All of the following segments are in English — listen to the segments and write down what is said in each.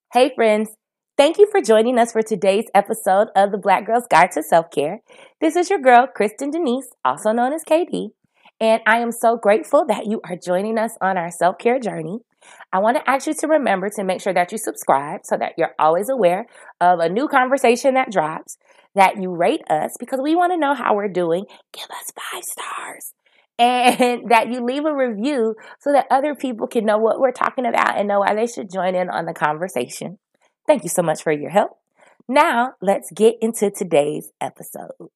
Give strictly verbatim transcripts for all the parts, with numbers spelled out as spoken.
Hey, friends. Thank you for joining us for today's episode of the Black Girl's Guide to Self-Care. This is your girl, Kristen Denise, also known as K D, and I am so grateful that you are joining us on our self-care journey. I want to ask you to remember to make sure that you subscribe so that you're always aware of a new conversation that drops, that you rate us because we want to know how we're doing. Give us five stars. And that you leave a review so that other people can know what we're talking about and know why they should join in on the conversation. Thank you so much for your help. Now, let's get into today's episode.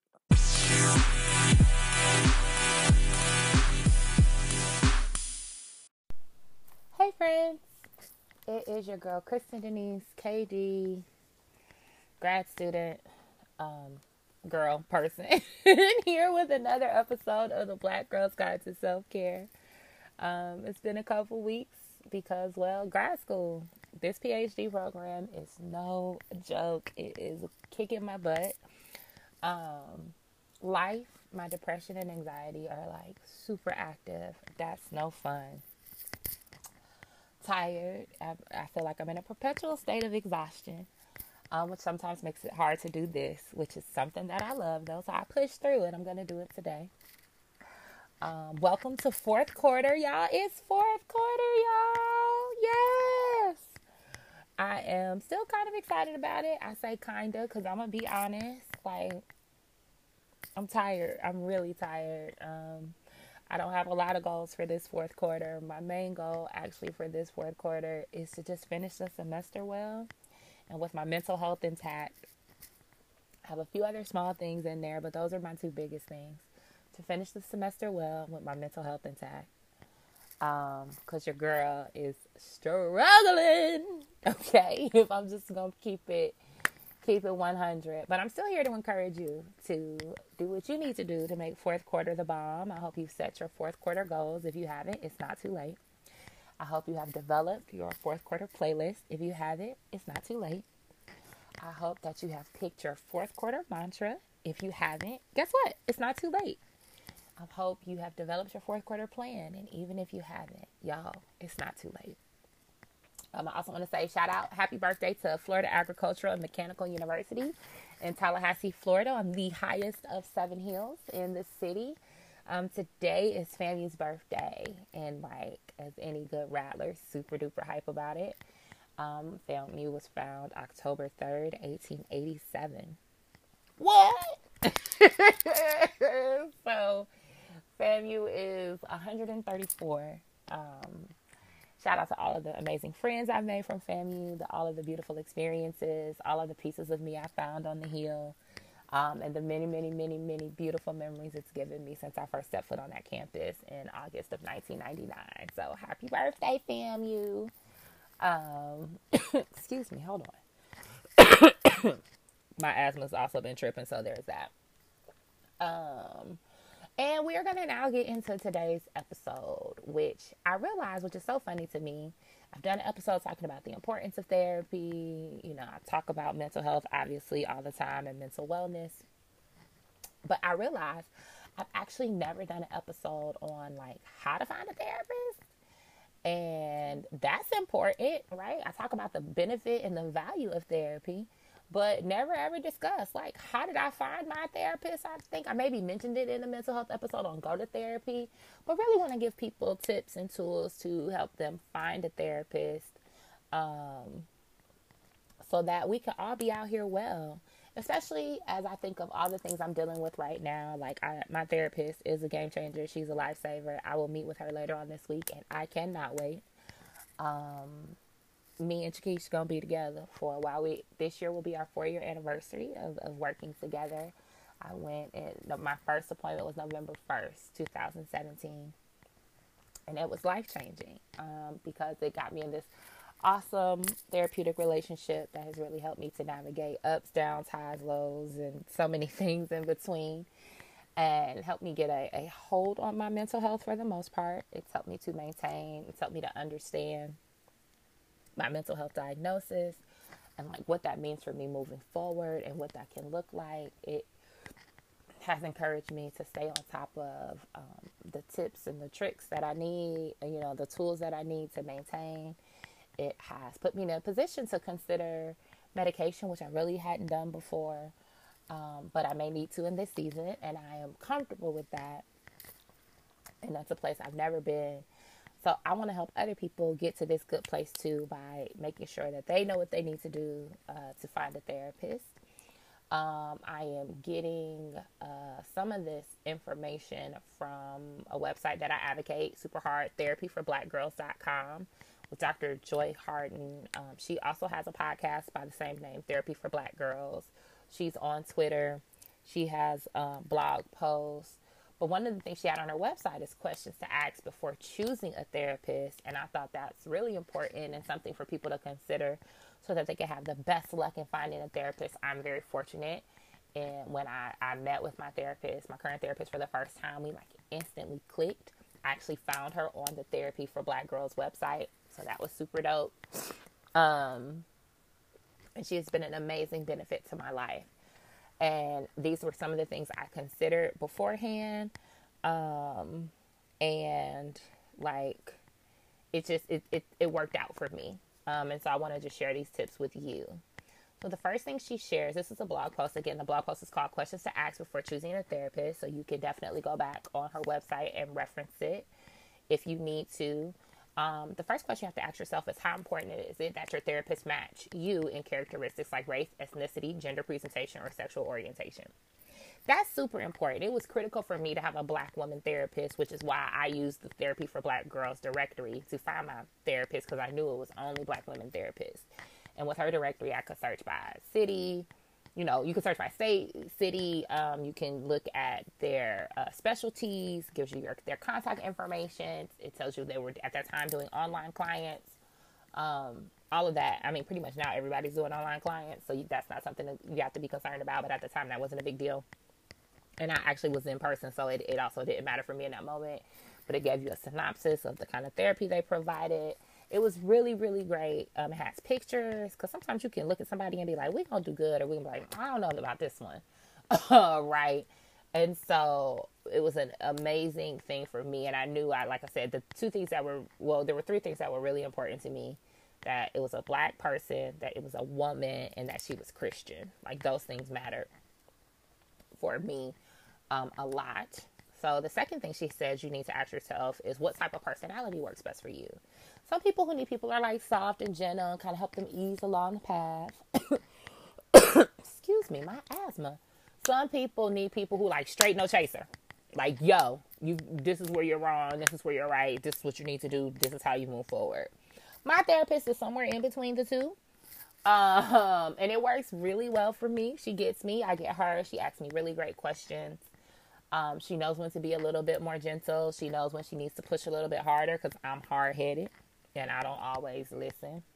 Hey, friends. It is your girl, Kristen Denise, K D, grad student, um, girl, person, here with another episode of the Black Girl's Guide to Self-Care. Um, it's been a couple weeks because, well, grad school, this PhD program is no joke. It is kicking my butt. Um, life, my depression and anxiety are like super active. That's no fun. Tired. I, I feel like I'm in a perpetual state of exhaustion, um, which sometimes makes it hard to do this, which is something that I love though. So I push through it. I'm going to do it today. Um, welcome to fourth quarter, y'all. It's fourth quarter, y'all. Yes. I am still kind of excited about it. I say kinda because I'm going to be honest. Like, I'm tired. I'm really tired. Um, I don't have a lot of goals for this fourth quarter. My main goal actually for this fourth quarter is to just finish the semester well and with my mental health intact. I have a few other small things in there, but those are my two biggest things. To finish the semester well with my mental health intact. Um, cause your girl is struggling. Okay. If I'm just going to keep it, keep it one hundred, but I'm still here to encourage you to do what you need to do to make fourth quarter the bomb. I hope you've set your fourth quarter goals. If you haven't, it's not too late. I hope you have developed your fourth quarter playlist. If you haven't, it's not too late. I hope that you have picked your fourth quarter mantra. If you haven't, guess what? It's not too late. I hope you have developed your fourth quarter plan. And even if you haven't, y'all, it's not too late. Um, I also want to say shout out, happy birthday to Florida Agricultural and Mechanical University in Tallahassee, Florida, on the highest of seven hills in the city. Um, today is FAMU's birthday. And like, as any good rattler, super duper hype about it. Um, FAMU was found October third, eighteen eighty-seven. What? So FAMU is one hundred thirty-four. Um, shout out to all of the amazing friends I've made from FAMU, the, all of the beautiful experiences, all of the pieces of me I found on the hill, um, and the many, many, many, many beautiful memories it's given me since I first stepped foot on that campus in August of nineteen ninety-nine. So happy birthday, FAMU. Um, excuse me, hold on. My asthma's also been tripping, so there's that. Um, and we are going to now get into today's episode, which I realize, which is so funny to me. I've done an episode talking about the importance of therapy. You know, I talk about mental health, obviously, all the time and mental wellness. But I realize I've actually never done an episode on, like, how to find a therapist. And that's important, right? I talk about the benefit and the value of therapy, but never ever discuss, like, how did I find my therapist? I think I maybe mentioned it in the mental health episode on Go to Therapy, but really want to give people tips and tools to help them find a therapist, um, so that we can all be out here well. Especially as I think of all the things I'm dealing with right now. Like, I, my therapist is a game changer. She's a lifesaver. I will meet with her later on this week, and I cannot wait. Um, me and Chakisha gonna be together for a while. We this year will be our four year anniversary of, of working together. I went and my first appointment was November first, two thousand seventeen, and it was life changing um, because it got me in this awesome therapeutic relationship that has really helped me to navigate ups, downs, highs, lows, and so many things in between, and helped me get a, a hold on my mental health for the most part. It's helped me to maintain, it's helped me to understand my mental health diagnosis and like what that means for me moving forward and what that can look like. It has encouraged me to stay on top of um, the tips and the tricks that I need, you know, the tools that I need to maintain it has put me in a position to consider medication, which I really hadn't done before. Um, but I may need to in this season, and I am comfortable with that. And that's a place I've never been. So I want to help other people get to this good place too by making sure that they know what they need to do uh, to find a therapist. Um, I am getting uh, some of this information from a website that I advocate, super hard therapy for black girls dot com, with Doctor Joy Harden. Um, she also has a podcast by the same name, Therapy for Black Girls. She's on Twitter. She has um, blog posts. But one of the things she had on her website is questions to ask before choosing a therapist. And I thought that's really important and something for people to consider so that they can have the best luck in finding a therapist. I'm very fortunate. And when I, I met with my therapist, my current therapist for the first time, we like instantly clicked. I actually found her on the Therapy for Black Girls website. So that was super dope. Um, and she has been an amazing benefit to my life. And these were some of the things I considered beforehand. Um, and like, it just, it, it, it worked out for me. Um, and so I want to just share these tips with you. So the first thing she shares, this is a blog post. Again, the blog post is called Questions to Ask Before Choosing a Therapist. So you can definitely go back on her website and reference it if you need to. Um, the first question you have to ask yourself is, how important is it that your therapist match you in characteristics like race, ethnicity, gender presentation, or sexual orientation? That's super important. It was critical for me to have a black woman therapist, which is why I used the Therapy for Black Girls directory to find my therapist, because I knew it was only black women therapists. And with her directory, I could search by city. You know, you can search by state, city. Um, you can look at their uh, specialties, gives you your, their contact information. It tells you they were at that time doing online clients. Um, all of that. I mean, pretty much now everybody's doing online clients, so you, that's not something that you have to be concerned about. But at the time, that wasn't a big deal. And I actually was in person, so it, it also didn't matter for me in that moment. But it gave you a synopsis of the kind of therapy they provided. It was really, really great. Um, it has pictures, because sometimes you can look at somebody and be like, we're going to do good, or we're going to be like, I don't know about this one. Right? And so it was an amazing thing for me. And I knew, I like I said, the two things that were, well, there were three things that were really important to me. That it was a black person, that it was a woman, and that she was Christian. Like, those things mattered for me um, a lot. So the second thing she says you need to ask yourself is, what type of personality works best for you? Some people who need people are like soft and gentle and kind of help them ease along the path. Excuse me, my asthma. Some people need people who like straight no chaser. Like, yo, you. This is where you're wrong. This is where you're right. This is what you need to do. This is how you move forward. My therapist is somewhere in between the two. Um, and it works really well for me. She gets me. I get her. She asks me really great questions. Um, she knows when to be a little bit more gentle. She knows when she needs to push a little bit harder, because I'm hard-headed and I don't always listen.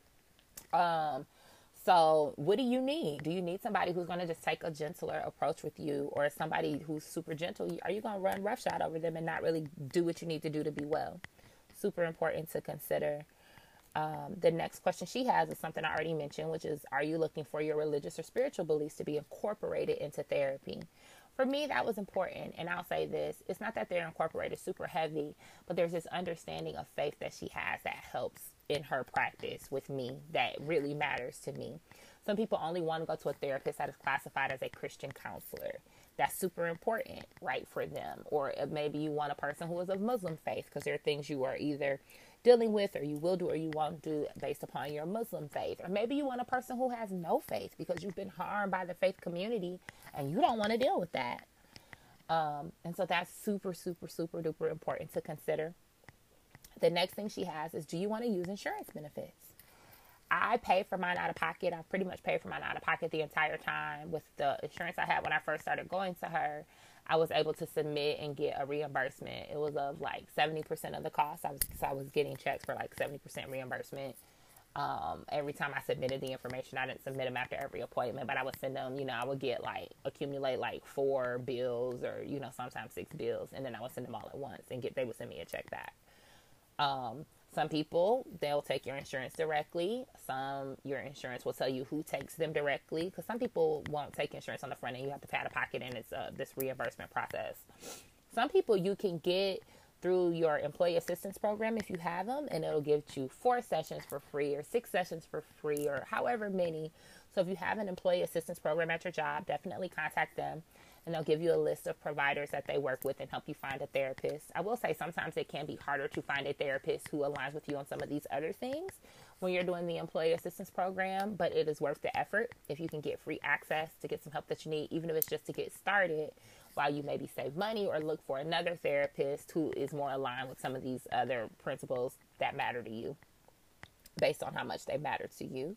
Um, so what do you need? Do you need somebody who's going to just take a gentler approach with you, or somebody who's super gentle? Are you going to run roughshod over them and not really do what you need to do to be well? Super important to consider. Um, the next question she has is something I already mentioned, which is, are you looking for your religious or spiritual beliefs to be incorporated into therapy? For me, that was important. And I'll say this, it's not that they're incorporated super heavy, but there's this understanding of faith that she has that helps in her practice with me, that really matters to me. Some people only want to go to a therapist that is classified as a Christian counselor. That's super important, right, for them. Or maybe you want a person who is of Muslim faith, because there are things you are either dealing with, or you will do, or you won't do based upon your Muslim faith. Or maybe you want a person who has no faith, because you've been harmed by the faith community and you don't want to deal with that. Um, and so that's super, super, super duper important to consider. The next thing she has is, do you want to use insurance benefits? I pay for mine out of pocket. I've pretty much paid for mine out of pocket the entire time. With the insurance I had when I first started going to her, I was able to submit and get a reimbursement. It was of like seventy percent of the cost. I was, so I was getting checks for like seventy percent reimbursement. Um, every time I submitted the information, I didn't submit them after every appointment, but I would send them, you know, I would get like, accumulate like four bills, or, you know, sometimes six bills. And then I would send them all at once and get, they would send me a check back. Um, Some people, they'll take your insurance directly. Some, your insurance will tell you who takes them directly. Because some people won't take insurance on the front end. You have to pay out of pocket, and it's uh, this reimbursement process. Some people, you can get through your employee assistance program if you have them, and it'll give you four sessions for free or six sessions for free or however many. So if you have an employee assistance program at your job, definitely contact them, and they'll give you a list of providers that they work with and help you find a therapist. I will say sometimes it can be harder to find a therapist who aligns with you on some of these other things when you're doing the employee assistance program, but it is worth the effort if you can get free access to get some help that you need, even if it's just to get started, while you maybe save money or look for another therapist who is more aligned with some of these other principles that matter to you based on how much they matter to you.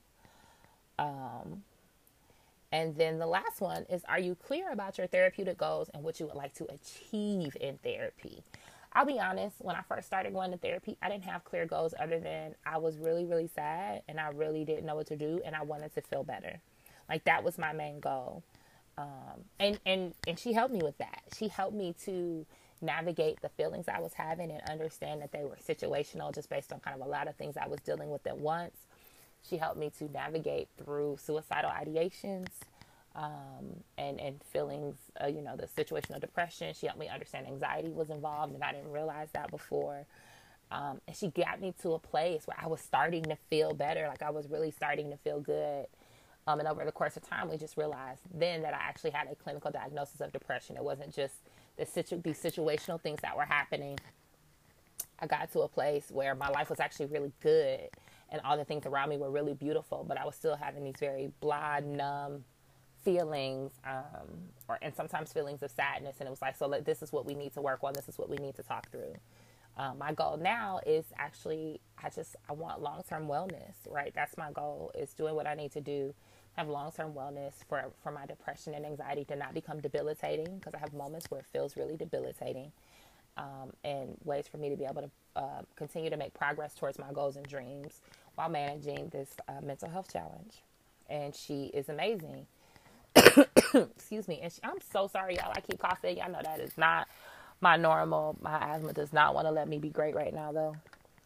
Um, and then the last one is, are you clear about your therapeutic goals and what you would like to achieve in therapy? I'll be honest, when I first started going to therapy, I didn't have clear goals other than I was really, really sad and I really didn't know what to do and I wanted to feel better. Like that was my main goal. Um, and, and, and she helped me with that. She helped me to navigate the feelings I was having and understand that they were situational just based on kind of a lot of things I was dealing with at once. She helped me to navigate through suicidal ideations, um, and, and feelings, uh, you know, the situational depression. She helped me understand anxiety was involved and I didn't realize that before. Um, and she got me to a place where I was starting to feel better. Like I was really starting to feel good. Um, and over the course of time, we just realized then that I actually had a clinical diagnosis of depression. It wasn't just the situ- these situational things that were happening. I got to a place where my life was actually really good and all the things around me were really beautiful, but I was still having these very blah, numb feelings, um, or and sometimes feelings of sadness. And it was like, so like, this is what we need to work on. This is what we need to talk through. Um, my goal now is actually, I just, I want long-term wellness, right? That's my goal, is doing what I need to do, have long-term wellness for, for my depression and anxiety to not become debilitating, because I have moments where it feels really debilitating, um, and ways for me to be able to uh, continue to make progress towards my goals and dreams while managing this uh, mental health challenge. And she is amazing. Excuse me. And she, I'm so sorry, y'all. I keep coughing. Y'all know that is not my normal. My asthma does not want to let me be great right now, though.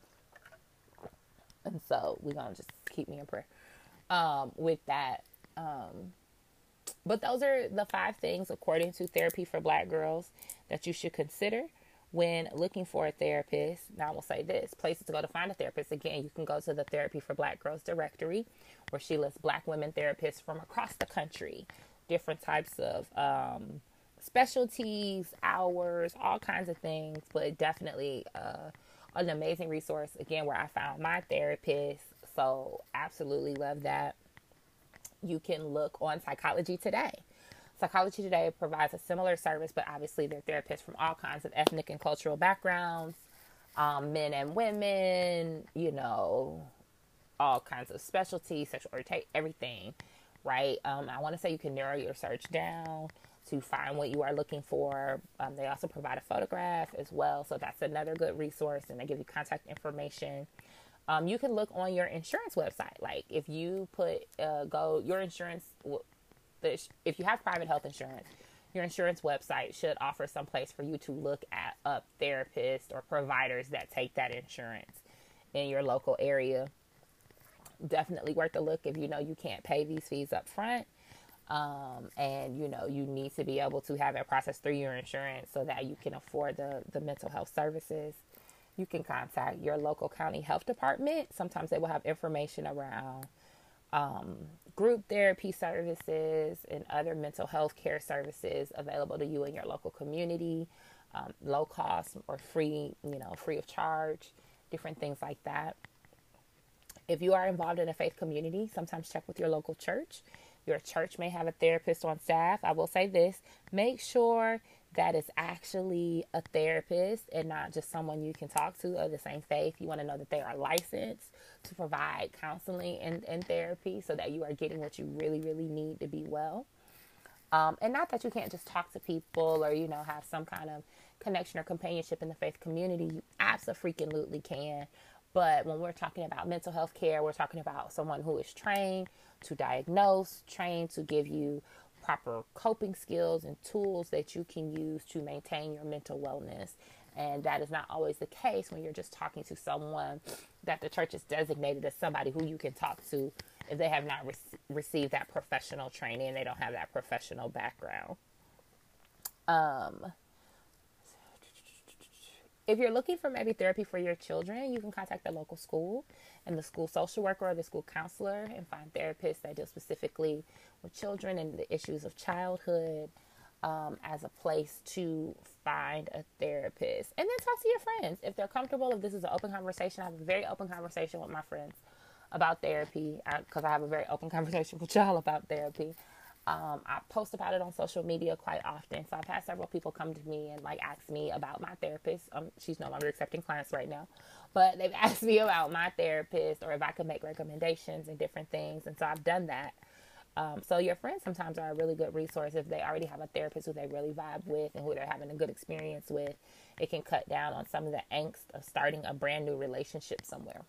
And so we're going to just keep me in prayer um, with that. Um, but those are the five things, according to Therapy for Black Girls, that you should consider when looking for a therapist. Now, I will say this. Places to go to find a therapist. Again, you can go to the Therapy for Black Girls directory, where she lists Black women therapists from across the country, different types of um, specialties, hours, all kinds of things, but definitely uh, an amazing resource, again, where I found my therapist. So absolutely love that. You can look on Psychology Today. Psychology Today provides a similar service, but obviously they're therapists from all kinds of ethnic and cultural backgrounds, um, men and women, you know, all kinds of specialties, sexual orientation, everything, right? Um, I want to say you can narrow your search down to find what you are looking for. Um, they also provide a photograph as well, so that's another good resource, and they give you contact information. Um, you can look on your insurance website. Like if you put, uh, go, your insurance, the, if you have private health insurance, your insurance website should offer some place for you to look at up therapists or providers that take that insurance in your local area. Definitely worth a look if you know you can't pay these fees up front. Um, and, you know, you need to be able to have it processed through your insurance so that you can afford the, the mental health services. You can contact your local county health department. Sometimes they will have information around um, group therapy services and other mental health care services available to you in your local community, um, low cost or free, you know, free of charge, different things like that. If you are involved in a faith community, sometimes check with your local church. Your church may have a therapist on staff. I will say this, make sure that it's actually a therapist and not just someone you can talk to of the same faith. You want to know that they are licensed to provide counseling and, and therapy so that you are getting what you really, really need to be well. Um, and not that you can't just talk to people or, you know, have some kind of connection or companionship in the faith community. You absolutely can. But when we're talking about mental health care, we're talking about someone who is trained to diagnose, trained to give you proper coping skills and tools that you can use to maintain your mental wellness. And that is not always the case when you're just talking to someone that the church has designated as somebody who you can talk to if they have not re- received that professional training and they don't have that professional background. Um, If you're looking for maybe therapy for your children, you can contact the local school and the school social worker or the school counselor and find therapists that deal specifically with children and the issues of childhood um, as a place to find a therapist. And then talk to your friends. If they're comfortable, if this is an open conversation, I have a very open conversation with my friends about therapy because I, I have a very open conversation with y'all about therapy. Um, I post about it on social media quite often. So I've had several people come to me and like ask me about my therapist. Um, she's no longer accepting clients right now, but they've asked me about my therapist or if I could make recommendations and different things. And so I've done that. Um, so your friends sometimes are a really good resource if they already have a therapist who they really vibe with and who they're having a good experience with. It can cut down on some of the angst of starting a brand new relationship somewhere.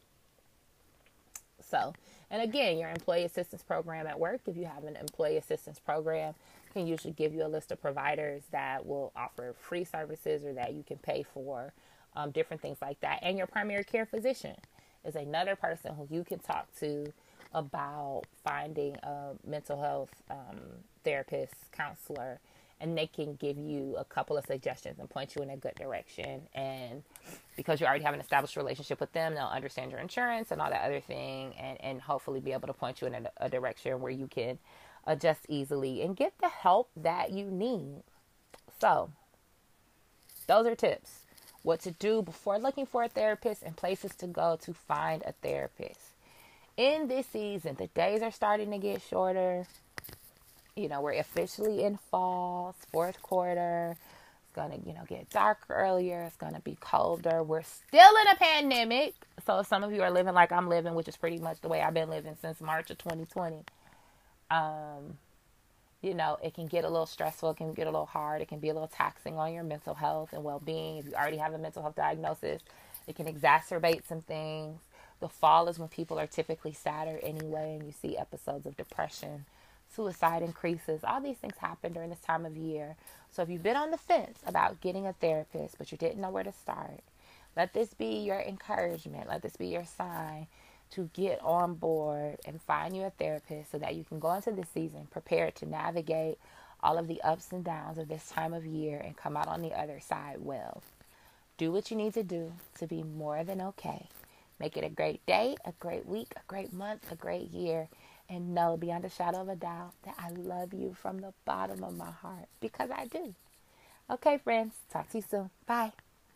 So, and again, your employee assistance program at work, if you have an employee assistance program, can usually give you a list of providers that will offer free services or that you can pay for, um, different things like that. And your primary care physician is another person who you can talk to about finding a mental health um, therapist, counselor, and they can give you a couple of suggestions and point you in a good direction. And because you already have an established relationship with them, they'll understand your insurance and all that other thing, and, and hopefully be able to point you in a, a direction where you can adjust easily and get the help that you need. So those are tips. What to do before looking for a therapist and places to go to find a therapist. In this season, the days are starting to get shorter. You know, we're officially in fall, fourth quarter. It's going to, you know, get darker earlier. It's going to be colder. We're still in a pandemic. So if some of you are living like I'm living, which is pretty much the way I've been living since March of twenty twenty, um, you know, it can get a little stressful. It can get a little hard. It can be a little taxing on your mental health and well-being. If you already have a mental health diagnosis, it can exacerbate some things. The fall is when people are typically sadder anyway, and you see episodes of depression, suicide increases. All these things happen during this time of year. So if you've been on the fence about getting a therapist, but you didn't know where to start, let this be your encouragement. Let this be your sign to get on board and find you a therapist so that you can go into this season prepared to navigate all of the ups and downs of this time of year and come out on the other side well. Do what you need to do to be more than okay. Make it a great day, a great week, a great month, a great year. And know beyond a shadow of a doubt that I love you from the bottom of my heart, because I do. Okay, friends. Talk to you soon. Bye.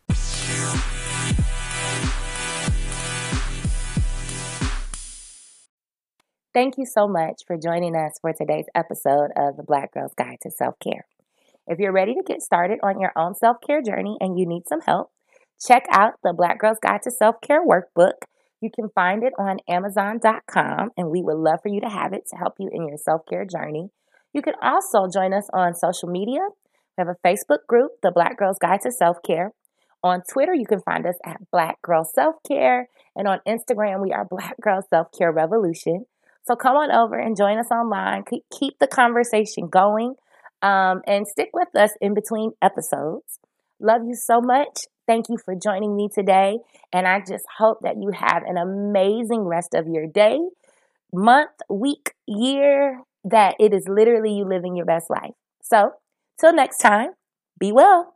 Thank you so much for joining us for today's episode of the Black Girl's Guide to Self-Care. If you're ready to get started on your own self-care journey and you need some help, check out the Black Girl's Guide to Self-Care workbook. You can find it on amazon dot com, and we would love for you to have it to help you in your self-care journey. You can also join us on social media. We have a Facebook group, The Black Girl's Guide to Self-Care. On Twitter, you can find us at Black Girl Self-Care, and on Instagram, we are Black Girl Self-Care Revolution. So come on over and join us online. Keep the conversation going, um, and stick with us in between episodes. Love you so much. Thank you for joining me today. And I just hope that you have an amazing rest of your day, month, week, year, that it is literally you living your best life. So till next time, be well.